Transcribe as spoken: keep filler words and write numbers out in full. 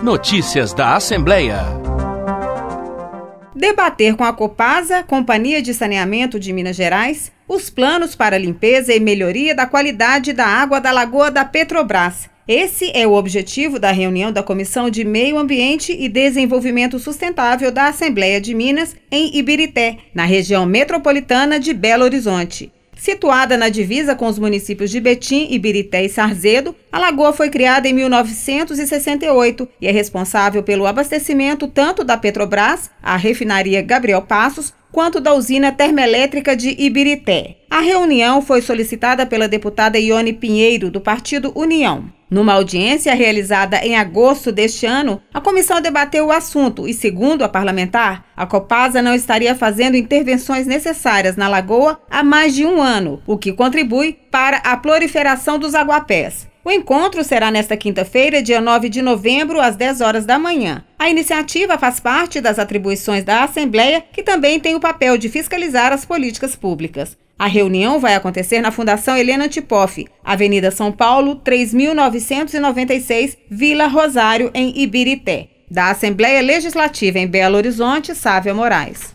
Notícias da Assembleia. Debater com a Copasa, Companhia de Saneamento de Minas Gerais, os planos para a limpeza e melhoria da qualidade da água da Lagoa da Petrobras. Esse é o objetivo da reunião da Comissão de Meio Ambiente e Desenvolvimento Sustentável da Assembleia de Minas, em Ibirité, na região metropolitana de Belo Horizonte. Situada na divisa com os municípios de Betim, Ibirité e Sarzedo, a lagoa foi criada em mil novecentos e sessenta e oito e é responsável pelo abastecimento tanto da Petrobras, a refinaria Gabriel Passos, quanto da usina termoelétrica de Ibirité. A reunião foi solicitada pela deputada Ione Pinheiro, do Partido União. Numa audiência realizada em agosto deste ano, a comissão debateu o assunto e, segundo a parlamentar, a Copasa não estaria fazendo intervenções necessárias na lagoa há mais de um ano, o que contribui para a proliferação dos aguapés. O encontro será nesta quinta-feira, dia nove de novembro, às dez horas da manhã. A iniciativa faz parte das atribuições da Assembleia, que também tem o papel de fiscalizar as políticas públicas. A reunião vai acontecer na Fundação Helena Tipoff, Avenida São Paulo, três mil novecentos e noventa e seis, Vila Rosário, em Ibirité. Da Assembleia Legislativa em Belo Horizonte, Sávia Moraes.